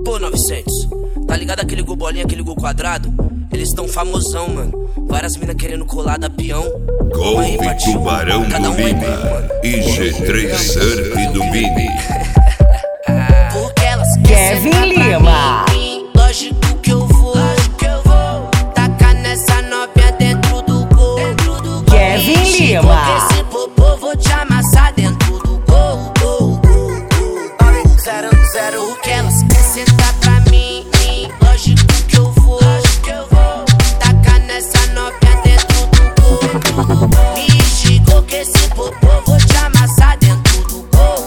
Pô, 900, tá ligado aquele gol bolinha, aquele gol quadrado? Eles tão famosão, mano. Várias minas querendo colar da peão. Golfe Tubarão do Lima e G3 Surf do Vini. Porque elas Kevin Lima. Lógico que eu vou tacar nessa novinha dentro do gol. Kevin Lima. Porque esse popô vou te amassar dentro do gol. 0-0. Porque elas querem sentar pra mim. Lógico que eu vou tacar nessa novinha dentro do gol. Me xingou que esse popô vou te amassar dentro do gol.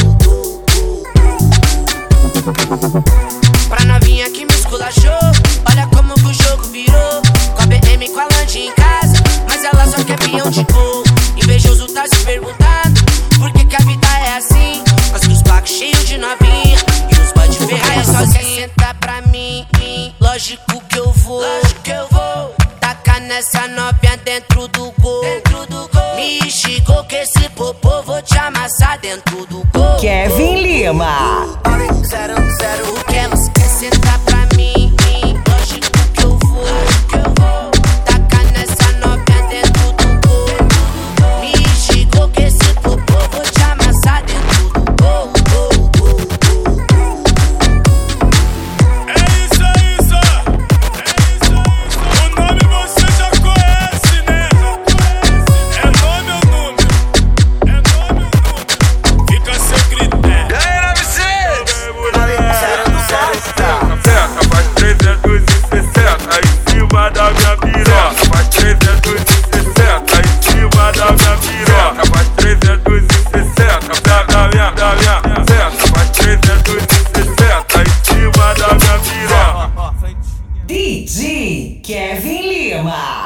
Pra novinha que me esculachou, olha como que o jogo virou. Com a BM, com a Land em casa, mas ela só quer peão de gol. Invejoso tá se perguntando por que que a vida é assim. Mas que os blacks cheios de novinha e os boy de ferraia sozinho. Senta pra mim, lógico que eu vou tacar nessa novinha dentro do gol. Me xingou que esse popô vou te amassar dentro do gol. Kevin Lima. 0-0. O que elas querem sentar pra mim. Lógico que eu vou tacar nessa novinha dentro do gol. Me xingou que esse popô vou te amassar dentro do gol. É isso. O nome você já conhece, né? É nome ou número? Fica sem critério. E aí, 900? Seca, faz 360 em cima da minha piroca. Faz 360 em cima da minha piroca. Faz 360 da minha seca. Faz 360 em cima da minha piroca. DJ Kevin Lima.